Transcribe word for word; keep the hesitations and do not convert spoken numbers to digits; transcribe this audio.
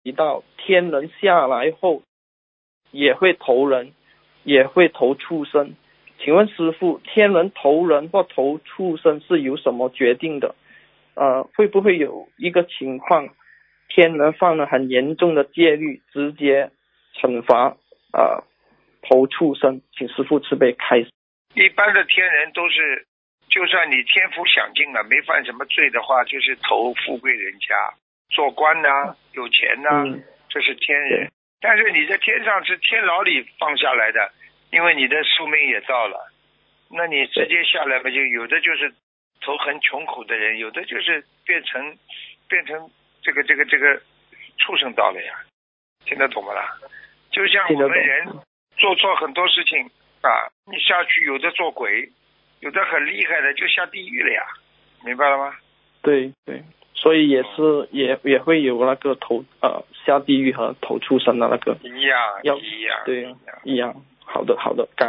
提到天人下来后也会投人，也会投畜生。请问师父，天人投人或投畜生是由什么决定的？呃，会不会有一个情况，天人犯了很严重的戒律，直接惩罚呃投畜生？请师父慈悲开始。 一般的天人都是，就算你天福享尽了，没犯什么罪的话，就是投富贵人家，做官呐、啊，有钱呐、啊嗯，这是天人。但是你在天上是天牢里放下来的，因为你的寿命也到了，那你直接下来嘛，就有的就是投很穷苦的人，有的就是变成变成这个这个这个畜生道了呀，听得懂吗啦？就像我们人做错很多事情啊，你下去有的做鬼，有的很厉害的就下地狱了呀，明白了吗？ 对对，所以也是也也会有那个投呃下地狱和投畜生的那个一样要一样对一样。好的好的，感